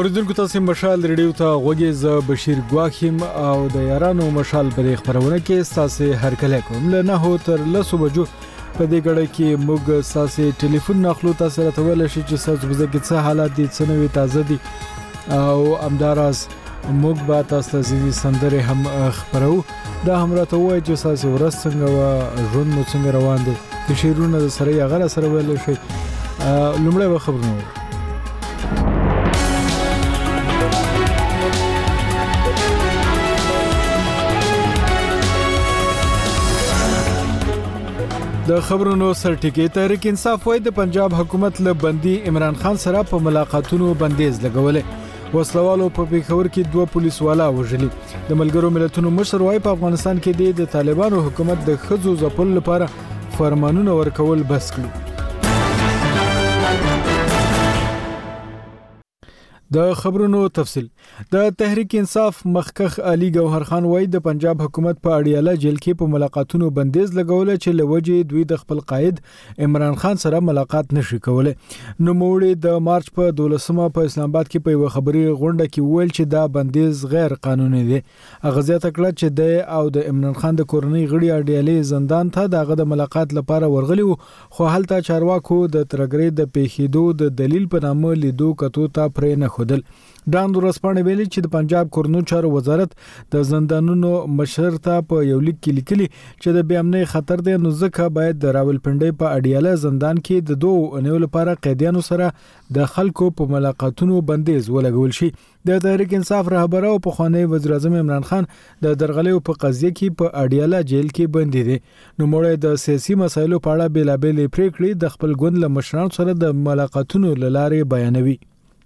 اوریدونکو تاسو مشال ریډیو ته غوږی ز بشیر ګواخیم او د یارانو مشال په خبرونه کې تاسو هر کله کوم له 9 تر 10 بجو په دې غړې کې موږ تاسو ټلیفون نخلو تاسو راته ویل شي چې تاسو به څه حالات دي څه نوې تازه دي او امدارز موږ به تاسو ته سندره هم خبرو دا هم راته وایي چې تاسو ورڅنګ او ژوند مو څنګه روان دي چې شیرونه سره یې غره سره ویل شي لومړی به خبرونه د خبرونو سرټیکي تحریک انصاف وايي د پنجاب حکومت له بندي عمران خان سره په ملاقاتونو بندیز لګولې وسلوالو په پیښور کې 2 پولیس والا وژلي د ملګرو ملتونو مشر وايي په افغانستان کې د طالبانو حکومت د خزو ځپل لپاره فرمانونه ورکول بس کړو د خبرونو تفصیل د تحریک انصاف مخکخ علي ګوهر خان وای د پنجاب حکومت په اړیاله جیل کې په ملاقاتونو بندیز لګول چې لوجه دوی د خپل قائد عمران خان سره ملاقات نشي کولای نو موړي د مارچ په 12مه په اسلام آباد کې په یو خبري غونډه کې ویل چې دا بندیز غیر قانوني دی اغازیت کړه چې د او د عمران خان د کورنۍ غړي اړیاله زندان ته دغه د ملاقات لپاره ورغلی خو هلته چارواکو د ترګری د پیښېدو د دلیل په نامه لیدو کتو ته پرې نه داند ورسپانې ویلي چې د پنجاب کورنو چارو وزارت د زندانونو مشر ته په یو لیک کې لیکلي چې د بې امنۍ خطر دی نو ځکه باید د راولپنډۍ په اډیاله زندان کې د 2 اونیو لپاره قیدیانو سره د خلکو په ملاقاتونو بندیز ولګول شي د تحریک انصاف رهبر او پخوانی وزیر اعظم عمران خان د درغلیو په قضیه کې په اډیاله جیل کې بندي دي نو موږ د سیاسي مسایلو په اړه بیلابېل پریکړې د خپل ګوند له مشرانو سره د ملاقاتونو لاره بیانوي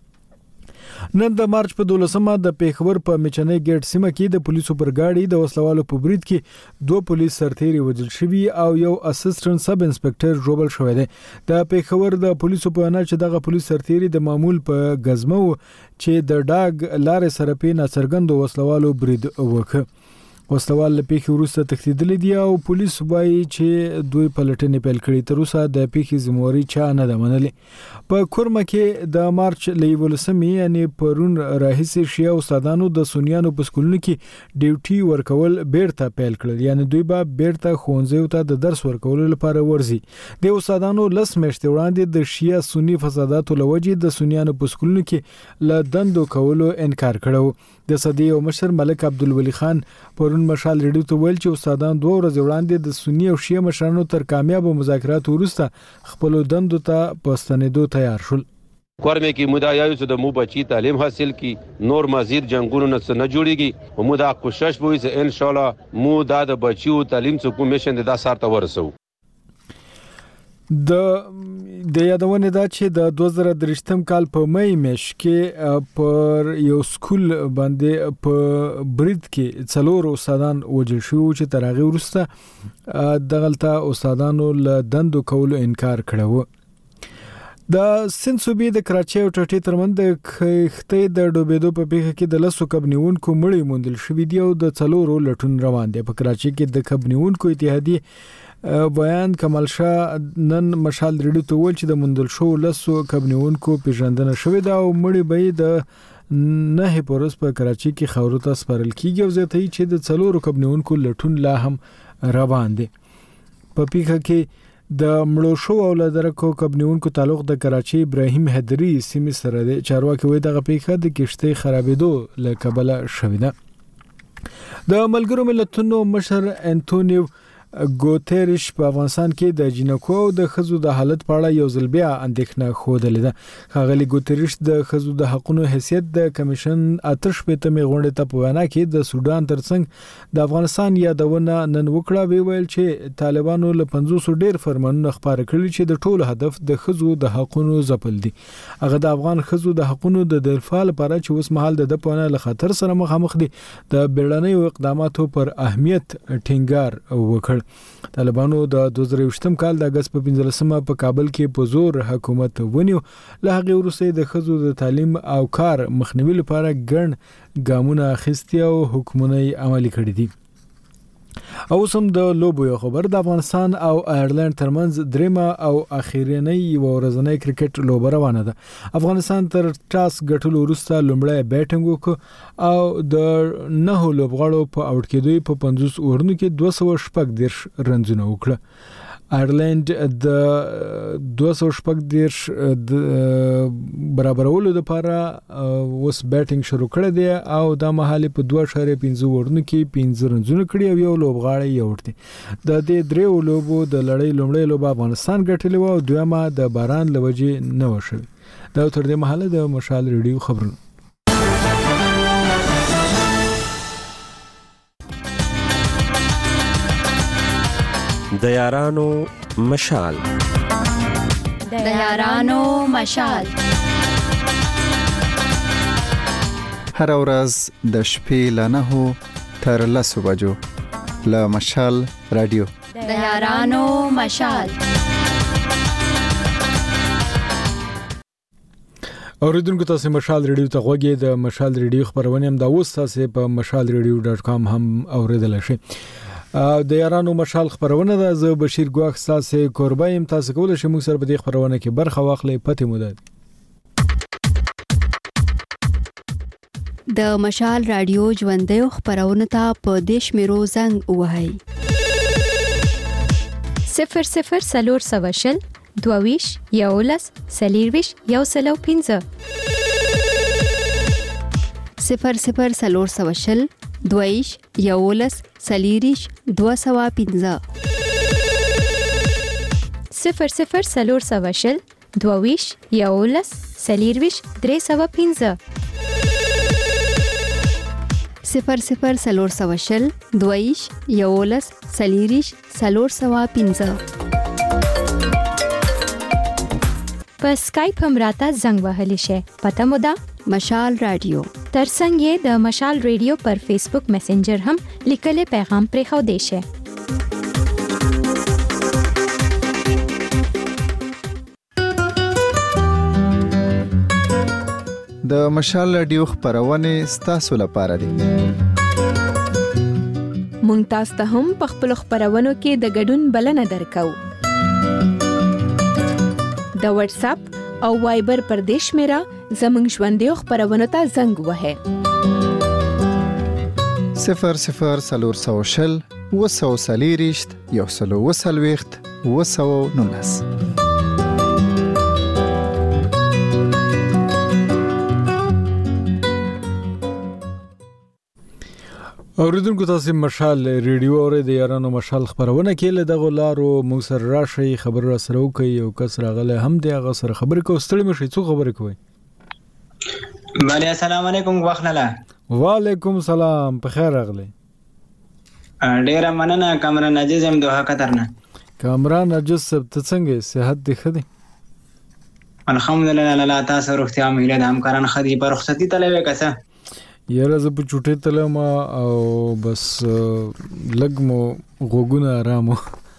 نن د مارچ په 12مه د پیښور په میچنې ګیټ سیمه کې د پولیسو پر گاډي د وسلوالو په برید کې 2 پولیس سرتیري وژل شوي او یو اسسټنټ سب انسپکټر ژوبل شوی دی د پیښور د پولیسو په اړه چې دغه پولیس سرتیري د معمول په غزمو چې د ډاګ لارې سره په ناڅرګندو وسلوالو برید وکړ وسلوال له پیښې وروسته تښتېدلي دي او پولیس وایي چې دوی پلټنې پیل کړې تر اوسه د پیښې ذمہواري چا نه ده منلې په کورمه کې د مارچ له 18 یعنی پرون راهیسې شیا استادانو د سنیانو په سکولونو کې ډیوټي ورکول بیرته پیل کړل یعنی دوی به بیرته ښوونځیو ته د درس ورکولو لپاره ورځي د استادانو لس میاشتې وړاندې د شیا سنی فساداتو لوجې د سنیانو په سکولونو کې له دندو کولو انکار کړو د صدی او مشر ملک عبدالولی خان پرون مشال ریډیو ته ویل چې استادان 2 ورځې وړاندې د سنی او شیعه مشرانو تر کامیاب مذاکرات وروسته خپل دندو ته پستنېدو تیار شول کورمه کې مدعیو چې د مو بچی تعلیم حاصل کی نور مزید جنگونو نه جوړیږي او مو دا کوشش وکړي چې ان شاء الله مو د بچیو تعلیم څخه کومیشن د سارته ورسو د یادونه دا چې د 2023م کال په مې میاشت کې پر یو سکول باندې په برید کې څلور استادان وژل شو چې تر هغه وروسته دغلطه استادانو له دندو کولو انکار کړو د سند صوبې د کراچۍ او ټټۍ ترمن د خښتې د ډوبېدو په پیښه کې د لسو کب نیونکو مړي موندل شوي دي او د څلورو لټون روان دي په کراچۍ کې د کب نیونکو اتحادیه بیان کمال شاه نن مشال ریډیو ته ویل چې د موندل شو لسو کب نیونکو پیژندنه شوې ده او مړي به د نه پورس په کراچۍ کې خاورو ته سپارل کیږي او زه ته چې د څلورو کب نیونکو لټون لا هم روان دي په پیښه کې د مړو شو او لدرکو کب نیونکو تعلق د کراچۍ ابراهیم حیدری سیمې سره دی چارواکي وایي دغه پیښه د کشتۍ خرابېدو له کبله شوې ده د ملګرو ملتونو مشر انټونیو ګوتریش په افغانستان کې د جنکو او د خزو د حالت په اړه یو ځل بیا اندېښنه خوده لیده ښاغلي ګوتریش د خزو د حقوقو حیثیت د کمیشن آتش پېتمې غونډې ته په وینا کې د سودان ترڅنګ د افغانستان یادونه نن وکړه ویل چې طالبانو له 500 ډیر فرمانونه خبره کړي چې د ټولو هدف د خزو د حقوقو ځپل دي هغه د افغان خزو د حقوقو د دفاع لپاره چې اوس مهال د پونه له خطر سره مخامخ دي د بیړنیو اقداماتو پر اهمیت ټینګار وکړ طالبانو د 2023م کال د اگست په 15مه په کابل کې په زور حکومت ونیو له هغه وروسته د خزو د تعلیم او کار مخنیوي لپاره ګڼ ګامونه اخیستي او حکومتونه عملي کړي دي او سم د لوبو یو خبر د افغانستان او آیرلند ترمنځ دریمه او اخیرنۍ ورځنۍ کرکټ لوبه روانه ده. افغانستان تر ټاس ګټلو وروسته لومړی بیټینګ وکړ او د 9 لوبغاړو په اوټ کېدو په 50 اورونو کې 214 رنزونه وکړه. آیرلند د 214 برابرولو لپاره وس بیټینګ شروع کړی دی او د مهالي په 2.15 اورونو کې 15 رنزونه کړی او یو لوبغاړی یې ورته. د دې دریو لوبو د لړۍ لومړی لوبه افغانستان ګټلې و او دویمه د باران لوجې نه وشوي. دا تر دې مهاله د مشال ریډیو خبرونه. د یارانو مشال. د یارانو مشال. هر ورځ د شپې له 9 تر 10 بجو له مشال رادیو. د یارانو مشال. اوریدونکو تاسو مشال ریډیو ته غوږی د مشال ریډیو خبرونه هم دا اوس تاسو په mashalradio.com هم اوریدل شئ. د یارانو مشال خبرونه ده. زه بشیر ګواخ تاسو قربایم. تاسو کولای شئ موږ سره په دې خبرونه کې برخه واخلئ. پته مو ده د مشال رادیو ژوندۍ خبرونه ته په دیش میرو زنګ وهاي 00 سلور 22 یولس سلیرویش یو سلو 15 00 سلور 22 یولس سلیریش 215 00 سلور 22 یولس سلیرویش 315 00 سلور 22 یولس سلیریش 315 په سکایپ هم راته زنګ وهلی شي. پته مو ده مشال رادیو. ترڅنګ یې د مشال ریډیو پر فیسبوک میسنجر هم لیکل پیغام پرې خو دی شي. د مشال رادیو خبرونه ستاسو لپاره دي. مونږ تاسو ته هم په خپل خبرونو کې د ګډون بلنه درکو. د واتس اپ او وایبر پر دیش میرا زمنګ ژوندۍ خبرونه ته زنګ وهه 00 سلور 200 سلیریشت یو سلو وسلويخت 219. اوریدونکو تاسو مشال ریډیو اورئ. د یارانو مشال خبرونه کې له دغه لارو موږ سره راشي خبر را سره وکي او کس راغله هم د هغه سره خبرې کو ستړي مشي څو خبرې کوي. بله السلام علیکم وخلاله. وعلیکم السلام په خیر راغلی. ډیره مننه کامران عزیز هم دوه قطر نه. کامران عزیز ته څنګه صحت دی خدي؟ الحمدلله الله تاسو روغتیا مهله د همکاران خدي پر رخصتي تلوي کسه. یاره زه په چوټې تلم او بس لږ مو غوګونه آرامو.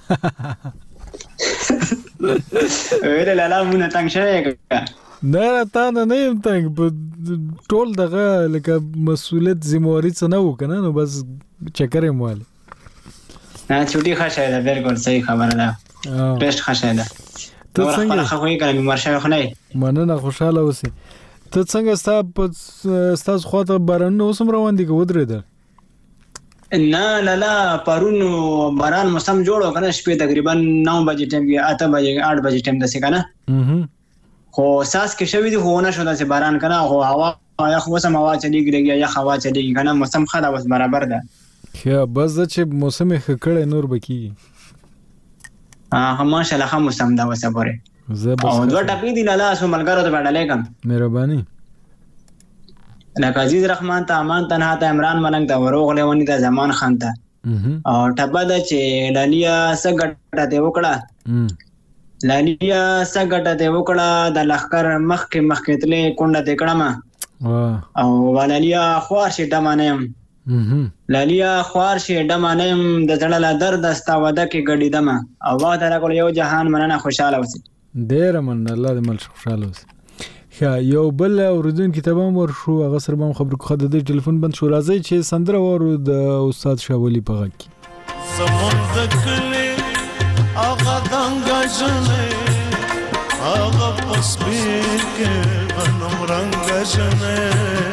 ویل لاله مونږ تنګ شوی نه تا نه یم تنګ په ټول دغه لکه مسؤلیت ذمہواری څه نه وکنه نو بس چکر یې مواله نه چوټي ښه ده بالکل صحیح خبره ده. ټیسټ ښه ده. ته څنګه خو یې کړم مرشه خو نه مننه خوشاله اوسې. ته څنګه ستاسو خواته باران اوسم روان دي که ودرېدل؟ نه لا پرون باران موسم جوړو کنه شپې تقریبا 9 بجې ټیم کې 8 بجې 8 بجې ټیم دسه کنه خو ساس کې شوی دی خو نه شو داسې باران کنه خو هوا یا خو سم هوا چلیږي یا هوا چلیږي کنه موسم خدا بس برابر ده. خیا بس چې موسم خکړې نور بکی ماشاءالله هم موسم دا وسه پوره او دوه ټاپی دی لاله اسو ملګرو ته وړلې کم مهرباني. لکه عزیز رحمان ته امان تنها ته عمران ملنګ ته وروغله ونی ته زمان خان ته او ټبا د چې لالیا سګټه ته وکړه لالیا سګټه ته وکړه د لخر مخ کې تلې کونډه ته کړم او ولالیا خوار شي دمانم لالیا خوار شي دمانم د زړه درد استا وده کې غړې دمه او واه تعالی کول یو جهان مننه خوشاله وسی. ډیر من الله دې مل خوشاله وسی. یو بل اوردون کتابم ور شو هغه سره به خبرو خو د ټلیفون بند شو راځي چې سندره ورو د استاد شاولی په غږ کې زمون دکلی آغا دنگا جنه آغا پسبیر که غنم رنگا جنه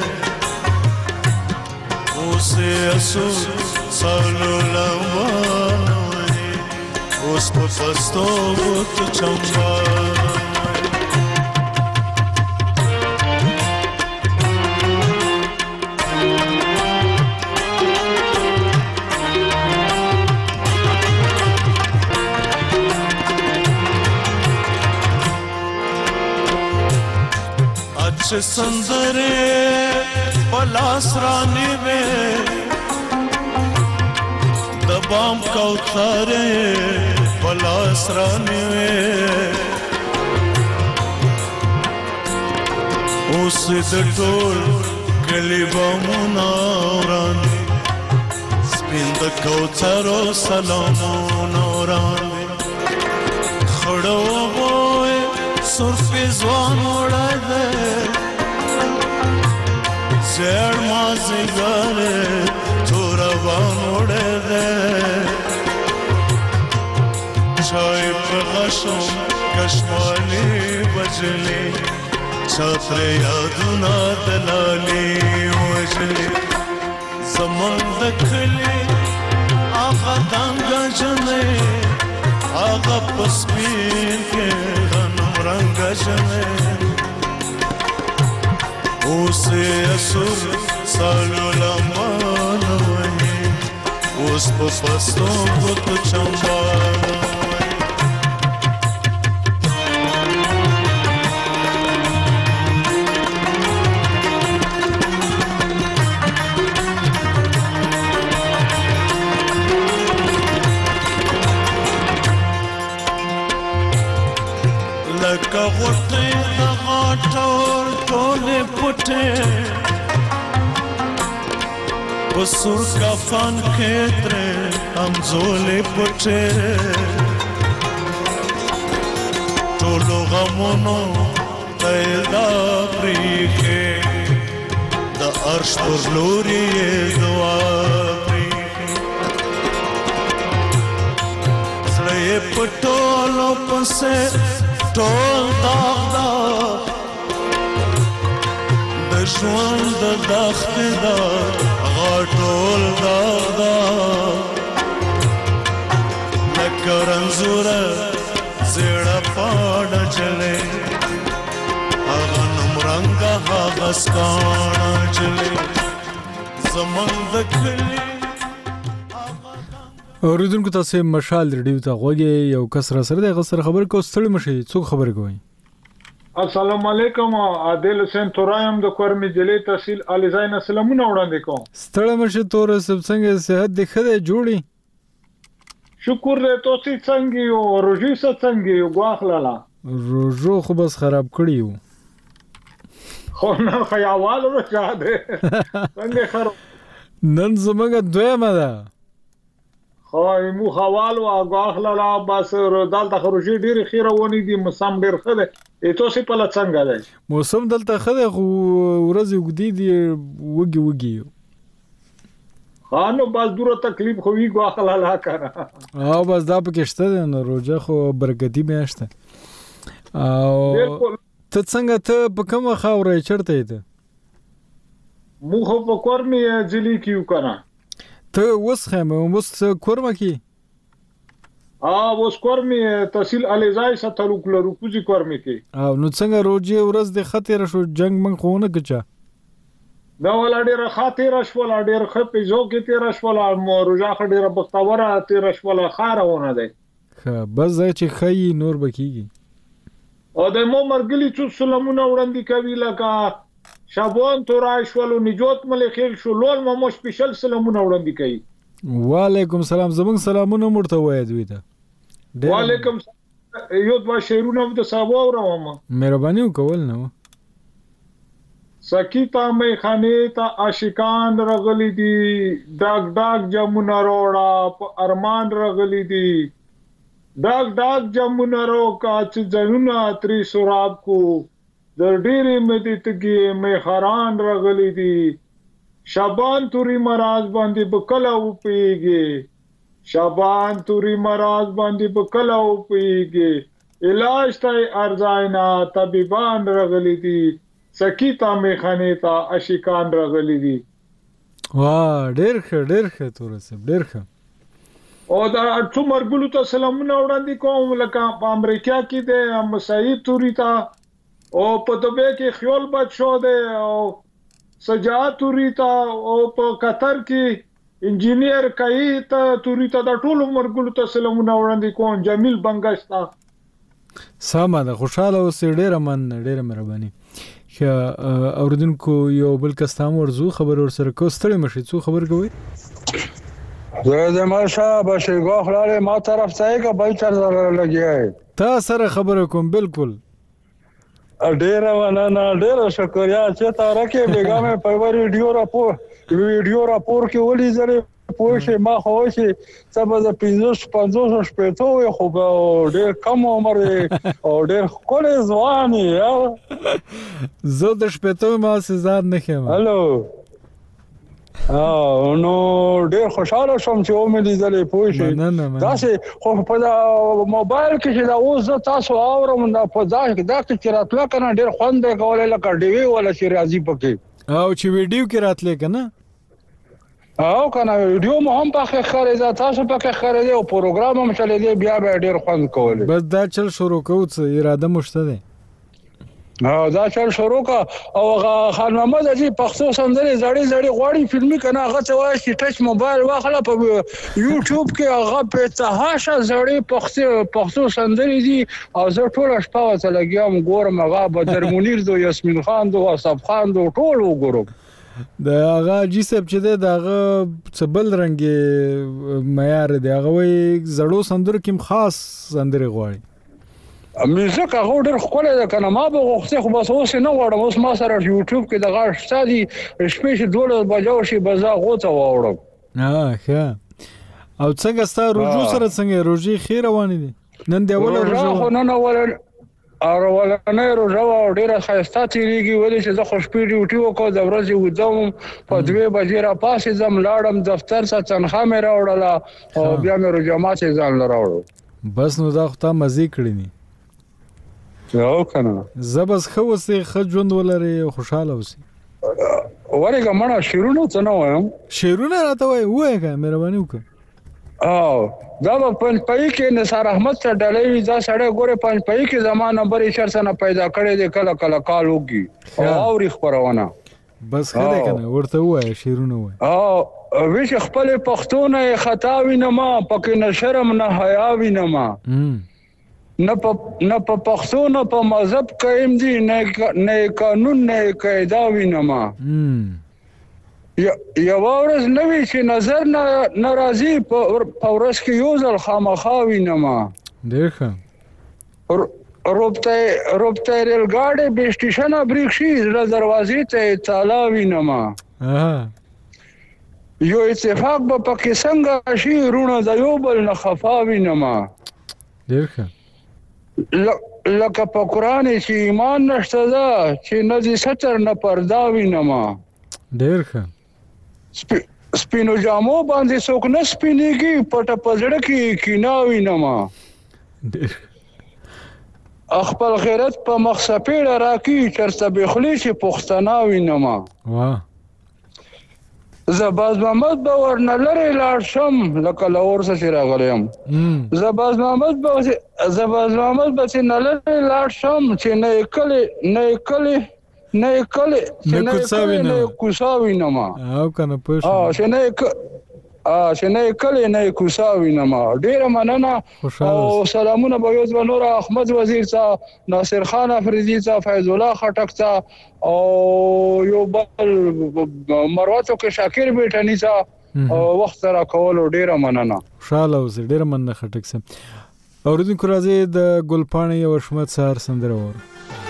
اوسی اسو سالو لنبانوی اوس پا پستو بود چنبانوی چه سندره پلاس رانی میں دبام کوثره پلاس رانی میں اوس د ټول کلی بامونا ورانی سپین د کوثرو سلامونا ورانی خړو وای سرفی زوان وړه ده زړ مازیګر تور وان وړه ده چای په غشم کشمالي بجلي چتر یادونه دلالي وجلي زمون دکلي آغا دنګا جنې آغا پسپین کې رنگا جنه اوسه اسور سالو لمانوی اوس په پستو بوت چمبانوی لکه غوټې د غاټور ټولې پټې په سور کفن کې ترې همزولې پټې ټولو غمونو ته یې دا پرېښې د عرش پر لوري یې دعا پرېښې زړه یې په ټولو پسې ټول داغ داغ د ژوند د دښتې دا غاټول داغ داغ لکه رنځوره زیړه پاڼه جلې هغه نومرنګه هغه سکاڼه جلې زمونږ د کلي اوریدونکو تاسو مشال ریډیو ته غوږی یو کس را سره د غسر خبر کو ستړي مشي څوک خبر کوي السلام علیکم عادل حسین تورایم د کورمی ضلع تحصیل الیزاین سلامونه وړاندې کوم ستړي مشي تور سب څنګه صحت د خده جوړي شکر دې تاسو څنګه یو روجي څنګه یو غواخلاله روجو خو بس خراب کړی یو خو نه خیاوال ورچا دې څنګه خراب نن زمګه دویمه ده خو مو حوال او غاخلاله بس دال ته خروجي ډیر خیره ونی دي مسام ډیر خله تاسو په لڅ څنګه ده موسم دلته خله خو ورځ وګدي دي وګي خانو بس دوره تکلیف خو وی غاخلاله کنه او بس دا پکشته نو روزه خو برکتی میاشته او ته څنګه ته په کومه خاورې چرته ته مو خو په کورمي ځلی کیو کنه ته وسخه مو کورمه کی اوس کورمي تحصیل الیزای ستلوک لرو کوزي کورمي کی او نو څنګه روزه ورځ د خطر شو جنگ من خونه کچا دا ولا ډیر خاطر شول ډیر خپې زو کې تیر شول مو روزه ډیر بختوره تیر شول خارونه ده بس چې خی نور بکیږي او د مو مرګلی څو سلامونه وړاندې کوي لکه شابوان تورای شولو نجات ملخیل شو لول مو سپیشل سلامونه وړاندې کوي وعلیکم سلام زمون سلامونه مرته وای دوی ته وعلیکم یو دوا شیرونه د صاحب اورم مهرباني وکول نو سکیتا مې خانه ته عاشقان رغلی دي داګ داګ جمونه روړه په ارمان رغلی دي داګ داګ جمونه رو کا چې جنونه تری سراب کو در ډېرې مې تګي مې حیران رغلی دي شابان توري مراز باندې بکلا و پیږي شبان توري مراز باندې په کله او پیږي علاج ته ارزاینا طبيبان رغلي دي سکیتا میخانه تا اشکان رغلي دي. واه ډېر ښه تورسب ډېر ښه. او دا ټول مرګلو ته سلامونه وړاندې کوم لکه په امریکا کې د مسعود توري تا او په دبي کې خیال بچو ده او سجاد توري تا او په قطر کې انجینیر کای ته توري تا د ټول مرګلو ته سلامونه وړاندې کوم جمیل بنگشتا. سمه ده خوشاله اوسې ډېر مهرباني. اوردونکو یو بل کستام ورزو خبر ور سره کو ستړي مشي څو خبر کوي زه ماشا بشیګو خلاله ما طرف ځای کا بل چر لګیای تا سره خبر کوم بالکل ډیر ونانا ډیر شکریا چې تا راکې بیګامه په ویډیو راپور کې ولې زره پوښې ما خو چې سبا د 50 شپېتو خو ډېر کم عمر او ډېر ښکلی ځوان یې زه د شپېتو ما سزاد نه ښیم. هلو نو ډېر خوشحاله شوم چې ومې لیدلې پوه شئ داسې خو په موبایل کې چې دا اوس زه تاسو اورم په دا کې چې راتله که نه ډېر خوند دی کولی لکه ډیوي والا چې راځي پکې او چې ویډیو کې راتلی که نه او کنه ویډیو مو هم پکې خارېده تاسو پکې خارېده او پروګرام هم چلېده بیا به ډېر خوند کولی. بس دا چل شروع کوو څه اراده مو شته دی؟ دا چل شروع کا او خان محمد اجي پښتو سندري زړې غواړي فلمي کنه هغه څه وایي چې ټچ موبایل واخله په یوټیوب کې هغه په تهاشه زړې پښتو سندري دي او زه ټول شپه وته لګیام ګورم هغه بدر منیر دو یاسمین خان دو اصحاب خان دو ټول وګورم. د هغه جیسب چې دی د هغه څه بل رنګې معیار دی هغه وایي زړو سندرو کې خاص سندرې غواړي. میوزیک هغه ډېر ښکلی ده که نه ما به غوښتې خو بس اوس یې نه غواړم اوس ما سره یوټیوب کې دغه شته دي شپې چې 12 بجو شي به زه هغو ته واوړم. ښه او څنګه ستا روژو سره څنګه روژې ښې روانې دي؟ نن د اوله روژه خو نن اولنۍ روژه وه او ډېره ښایسته تېرېږي ولې چې زه خو شپې ډیوټي وکړو د ورځې اوږده وم په 2 بجې راپاڅېدم لاړم دفتر څخه تنخوا مې راوړله او بیا مې روژه ماتې ځان له راوړو. بس نو دا خو تا مزې کړې دي او کنه زه بس ښه اوسې ښه ژوند ولرې او خوشحاله اوسې. ولې که مړه شعرونه څه نه وایم شعرونه راته وایي ووایه که مهرباني وکړه. دا به پنجپایي کې نثار احمد سره ډلۍ وي دا سړی ګورې پنجپایي کې زما نمبر یې چرته نه پیدا کړی دی کله کال وکړي او اوري خپرونه. بس ښه دی که نه ورته ووایه شعرونه ووایه. ویش خپلې پښتو نه یې خطا وینما پکې نه شرم نه حیا وینما نه په پښتو نه په مذهب قایم دي نه قانون نه قاعده وینما یوه ورځ نه وي چې نظر نه راځي په ورځ کې یو ځل خامخا وینما. ډېر ښه. روبته ریلګاډی بې سټیشنه بریک شي زړه دروازې ته یې تالا وینما یو اتفاق به پکې څنګه شي رونه د یو بل نه خفا وینما. ډېر ښه. لکه په قرآن چې ایمان نشته ده چې نه دې ستر نه پردا وینما. ډېر ښه. سپینو جامو باندې څوک نه سپینېږي پټه په زړه کې کینه وینما. خپل غیرت په مخ سپېړه راکړي چېرته بې خولې چې پښتانه وینما. زه باز محمد به ورنه لرې لاړ شم لکه له اور څه چې راغلی یم. زه باز محمد به چې نه لرې لاړ شم چې نه یې کلي نه یې کوڅه وینما. او که نه پوه شم چې نه یې کلي نه یې کوڅه وینما. ډېره مننه او سلامونه به یو دوه نور احمد وزیر ته ناصر خان افریدي ته فیض الله خټک ته او یو بل مروتو کې شاکر بیټني ته وخت را کولو ډېره مننه. خوشحاله اوسې ډېره مننه خټک صاحب. اورېدونکو راځئ د ګلپاڼې یو حشمت سهار سندره واورو.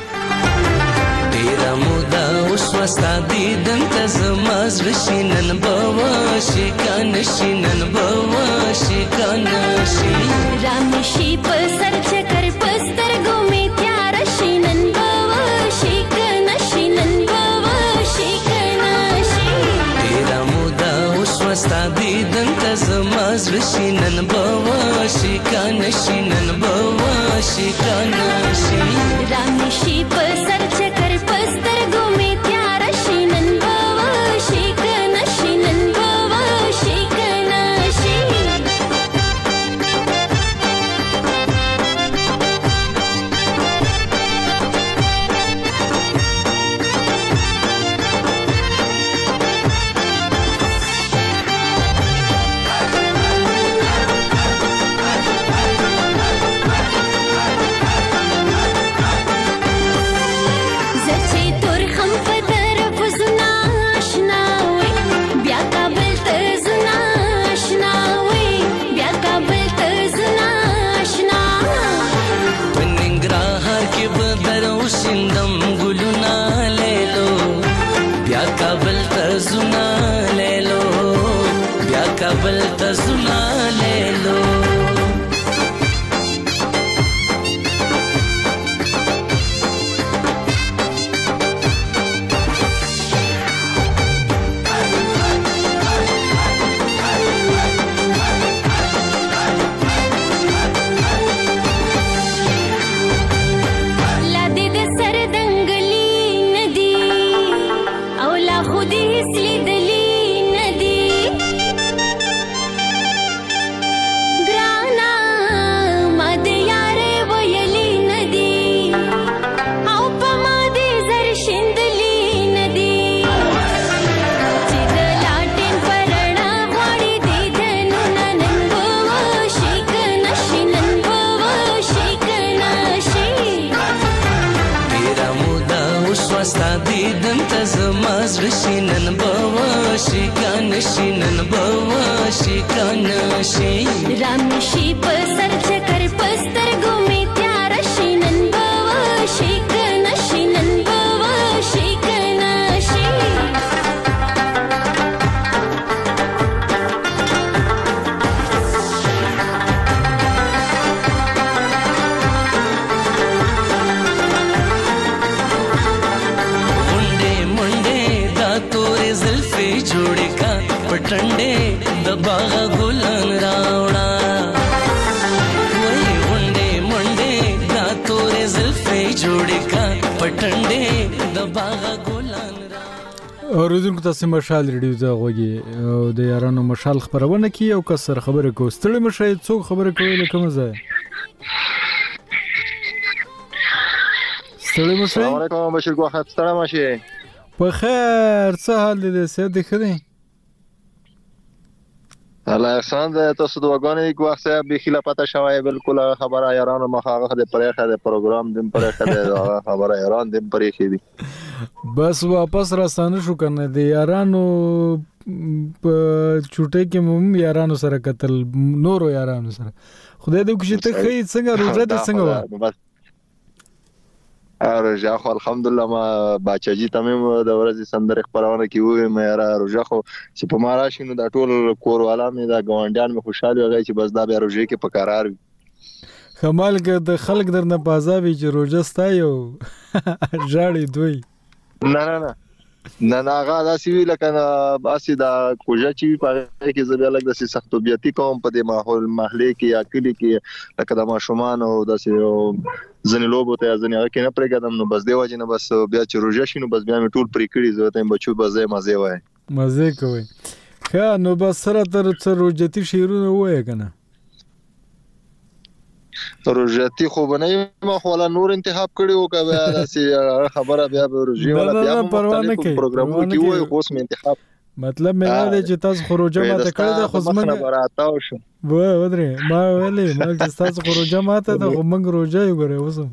ډېره موده وشوه ستا دیدن ته زما زړه شي نن به وشي که نه شي نن به وشي که نه شي رامې شي په سر چکر په سترګو مې تیاره شي نن به وشي که نه شي نن به وشي که نه شي ډېره موده وشوه ستا دیدن ته زما زړه شي نن به وشي کنه شي نن به وشي کنه شي رانشي په سر چکر پسترګو می تیار شي نن به وشي کنه شي نن به وشي کنه شي کابل ته زما لیلو شینن بوا شکان شینن بوا شکان شي رانشي په سر چکر پسترګو می تیار شینن بوا شکان شینن بوا شکان شي जोड़े का पटंडे दबागा गुलन रावड़ा वही मुंडे मुंडे दा तोरे जुल्फे जोड़े का पटंडे दबागा गुलन اوریدونکو تاسو مشال ریډیو ځای غوږی او د یارانو مشال خبرونه کی او کسر خبره کو ستړي مشه څوک خبره کوي لکه مزه ستړي مشه السلام علیکم بشیر ګوخت ستړي مشه په خیر څه حال دې سید خدي الله احسان دې تاسو دواګانې ګوخت صاحب به خلا پته شوی بالکل خبره یارانو مخاغه د پرېخه د پروګرام دیم پرېخه د خبره یاران دیم پرېخه دي بس واپس راستانه شو کنه د یارانو په چټه کې مم یارانو سره قتل نورو یارانو سره خدای دې وکړي ته خې څنګه روزه دې څنګه و روژه خو الحمدلله ما باچاجي تمام د ورځې سندره خبرونه کیوي مې را روژه خو چې په مارا شینو د ټول کور والا مې دا ګوانډیان مې خوشاله وي چې بس دا به روژه کې په قرار وي کمال کې د خلک درنه پازاوي چې روژه ستا یو ژاړي دوی نه هغه داسې وی لکه باسي دا کوجا چې په کې زبې لګ د سختوبيتي کوم په دې ماحول محلي کې یا کلی کې لکه د ماشومان او داسې ځنې لوبو ته ځنې هغه کې نه پرېګدم نو بس دی وجه نه بس بیا چې روژه شینو بس بیا مې ټول پرې کړی زه ته بچو بزې مزه وای مزه کوي ښه نو بس سره تر روژتي شیرونه وای کنه روژتي خو بنه ما خو ولا نور انتخاب کړیو کبه داسې خبره بیا به روژه ولا بیا پروانه کوي پروګرامونه کې وای خو سم انتخاب مطلب مې نه دی چې تاسو خروجه ماته کړی د خو زمنګ براتاو شو ودرې ما ویلې ما چې تاسو خروجه ماته د موږ روجه یو غره اوسم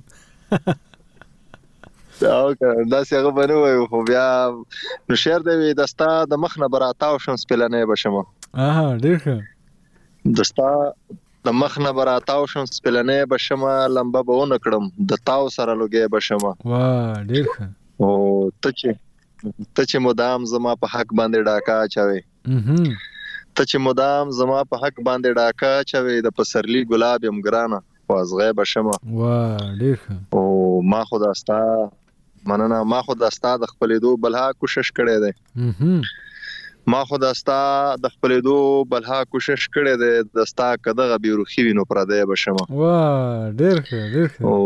دا څنګه بنو وای خو بیا نو شهر دی دستا د مخ نه براتاو شم سپلنې بشم ډیر ښه دستا د مخ نه براتاو شم سپلنې بشم لمبه بهونه کړم د تاو سره لګې بشم واه ډیر ښه او ته چې مدام زما په حق باندې ډاکا چوي ته چې مدام زما په حق باندې ډاکا چوي د پسرلی ګلاب يم ګرانه وازغه بشم واه ډیر ښه او ما خدا استا مننه ما خدا استا د خپلې دو بلها کوشش کړې ده ما خو دستا د خپلېدو بلها کوشش کړی دی دستا کدغه بیروخي وینو پردی بشم واه ډېر ښه او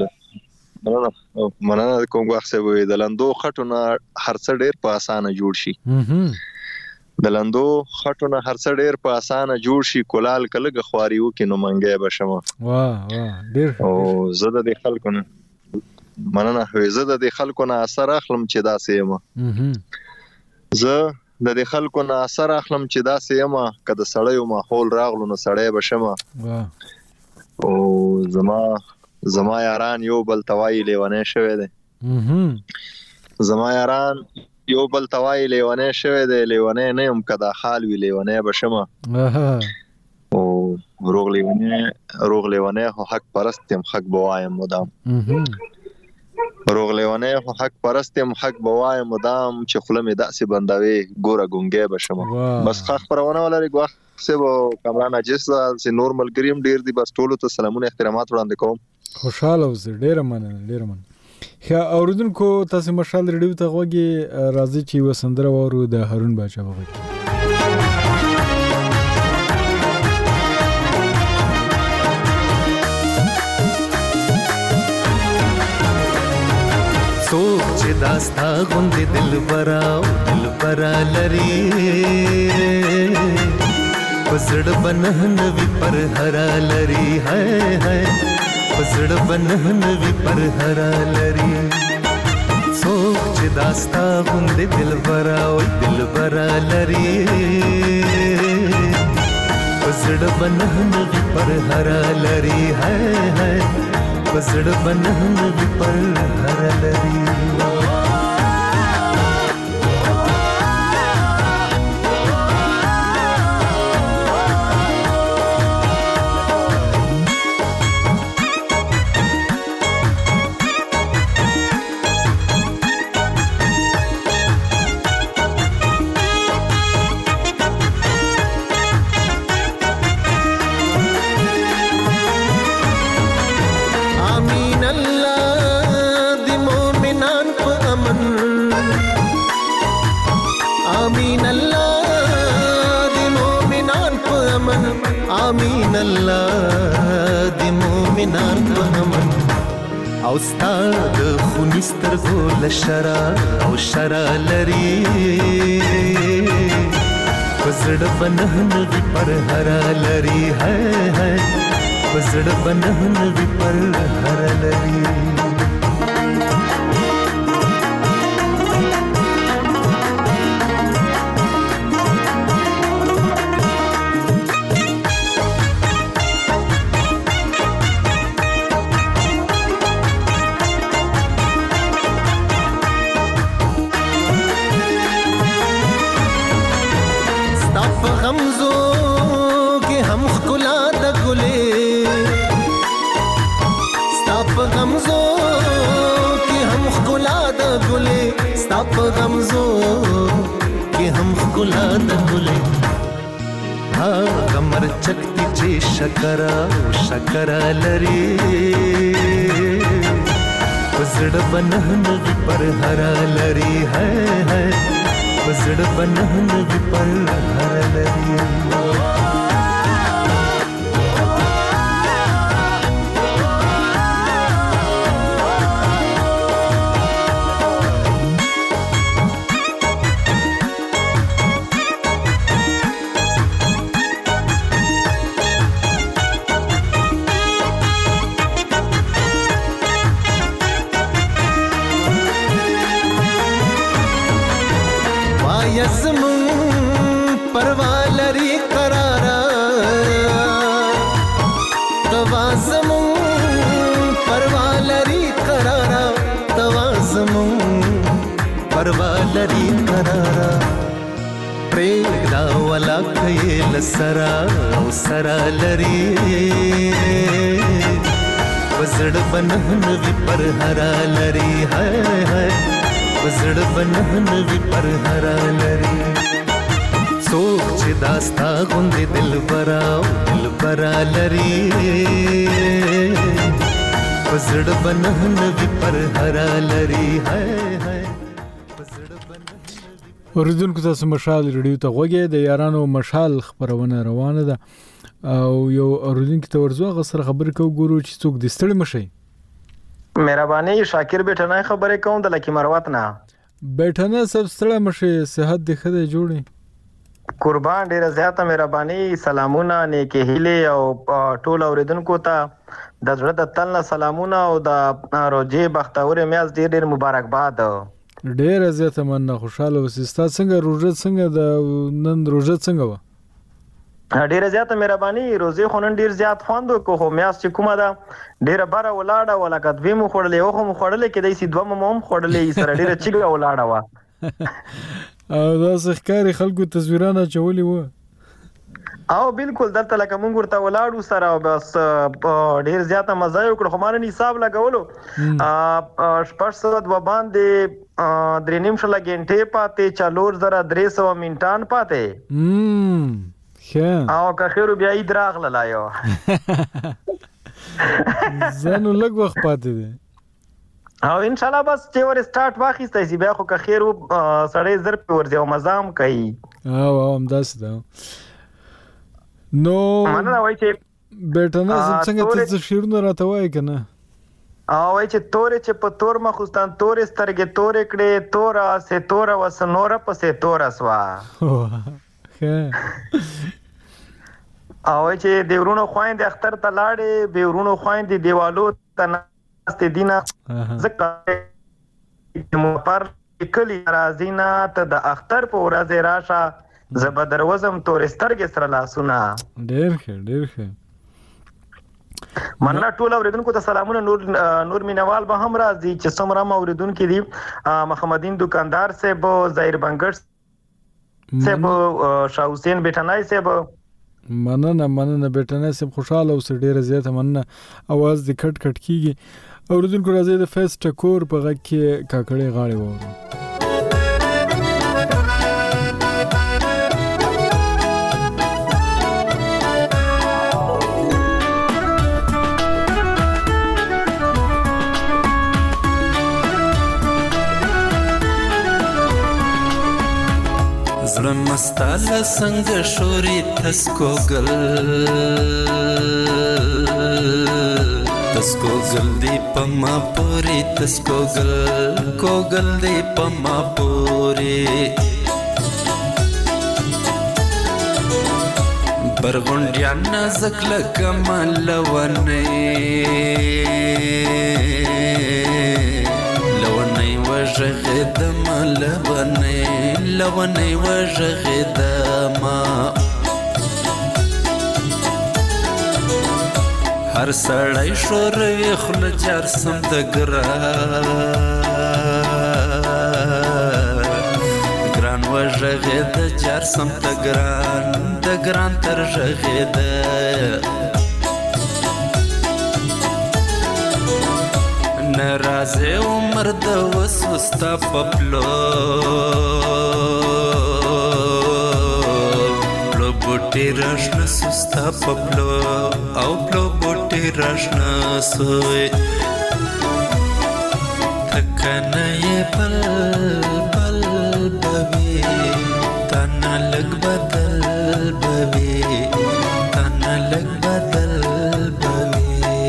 مننه کوم وخت به د لندو خټونه هر څه ډېر په اسانه جوړ شي د لندو خټونه هر څه ډېر په اسانه جوړ شي کولال کلهګه خواریو کې نو منګي بشم واه ډېر او زه د خلکو نه مننه زه د خلکو نه اثر اخلم چې دا سیم زه د خلکو نه اثر اخلم چې دا سیم کده سړیو ماحول راغلو نو سړی بشم او زما یاران یو بل توای لیوانه شوی دی زما یاران یو بل توای لیوانه شوی دی لیوانه نه هم کدا حال وی لیوانه بشم او روغ لیوانه حق پرستم حق بوایم مدام روغ لیوانه حق پرستم حق بوایم مدام چې خلمه داسې بندوي ګوره ګونګې بشم بس خاص پرونه ولري ګوخ سبو کامران اجس سي نورمال کریم ډیر دي بس ټولو ته سلامونه احترامات وړاندې کوم خوشاله اوسئ ډیر مننه ښه اوریدونکو تاسو مشال ریډیو ته غوږی راځي چې وسندره وورو د هارون باچا وغږی څوک چې داستا غوندې دلبرا لري پسړ بنهنوي پر هرا لري هاي پسړ بنهنوي پر هرا لري څوک چې داستا غوندې دلبرا لري پسړ بنهنوي پر هرا لري هاي پسړ بنهنوي پر هرا لري آمین الله د مومنان په امن او ستاد خونستر ګول شرا او شرا لري پسړ بنهنوي پر هرا لري هاي پسړ بنهنوي پر هرا لري ستاپ غمزو کې هم خلا د ګلې ها غمر چکتی چې شکر لري پسړ بنهنوي پر هرا لري هاي پسړ بنهنوي پر هرا لري پروالری قرارا توازمون پروالری قرارا توازمون پروالری قرارا پرېږدا ولا کېل سرا او سرا لري وزړ بنهنوي پر هرا لري هاي وزړ بنهنوي پر هرا لري څوک چې داستا غوندې دلبرا لري پسړ بنهنوي پر هرا لري هاي اوریدونکو تاسو مشال ریډیو ته غوږی د یارانو مشال خبرونه روانه ده او یو اوریدونکو ته ورځو غسر خبر کو ګورو چې څوک د ستړي مشي. مهرباني شاکر بیٹنه خبره کوم د لکی مروت نه. بیٹنه سب ستړي مشي صحت د خدای جوړي. قربان ډیره زیاته مهرباني سلامونه نیکه هیله او ټول اوریدونکو ته د زړه د تل سلامونه او د روزي بختور میاز ډیر مبارکباد. ډیره زیاته مننه خوشاله وسستا څنګه روزه څنګه د نن روزه څنګه و؟ ډیره زیاته مهرباني روزي خونن ډیر زیات خوند کو میاز چې کومه ده ډیره بره ولاړه ولکه دوی مو خړلې او هم خړلې کې د سي دوه مو هم خړلې سره ډیره چیګه ولاړه وا. او دا ښکاری خلکو تصویرانه چولې و او بالکل دلته لکه مونږ ورته ولاړو سره بس ډیر زیاته مزه یو کړ خو مانه حساب لګولو شپږ باندې 3 نیمه لګنټه پاتې 4300 منټان پاتې او که خیرو بیا ای دراغ لایو زنو لږ وخت پاتې دی او ان شاء الله بس چې ور سٹارټ واخیستای سی بیا خو که خیرو سړی زر په ورځي او مزام کوي او هم داس ده نو مننه وای چې بیٹنه څنګه ته شیرونه راته وای کنه او وای چې تورې چې په تور مخستان تورې سترګې تورې کړې تورا سه تورا وسنور په سه تورا سوا او چې دیورونو خويند اختر ته لاړې بیورونو خويند دیوالو ته است دینه زکه مو پر کلی رازینا ته د اختر په ورځ راشه زبدر وزم تور سترګې سره لاسونه ډېر ښه مننه ټول اوریدونکو ته سلامونه نور مینوال به هم راځي چې څومره اوریدونکو دي محمدین دکاندار صاحب ظاهر بنګر صاحب شاه حسین بیٹنای صاحب مننه بیٹنای صاحب خوشاله اوس ډیره زیاته مننه اواز د کټ کټ کیږي اوریدونکو راځي د فیس ټکور په غږ کې کاکړې غاړې وورو. زړه مستاله څنګه شوري تسکوګل دی پما پوری تسکوګل دی پما پوری برغونډیا نازک لکمل لونی وژغدم لونی وژغدم هر سړی شوروي خل جار سم د ګران وژغد جار سم د ګران تر ژغد ناراضه عمر د وسوستا پپلو بوټي راشنا سستا پپلو او پلو بوټي راشنا سوی تکنه بل بل بوي تنا لګ بدل بوي تنا لګ بدل بوي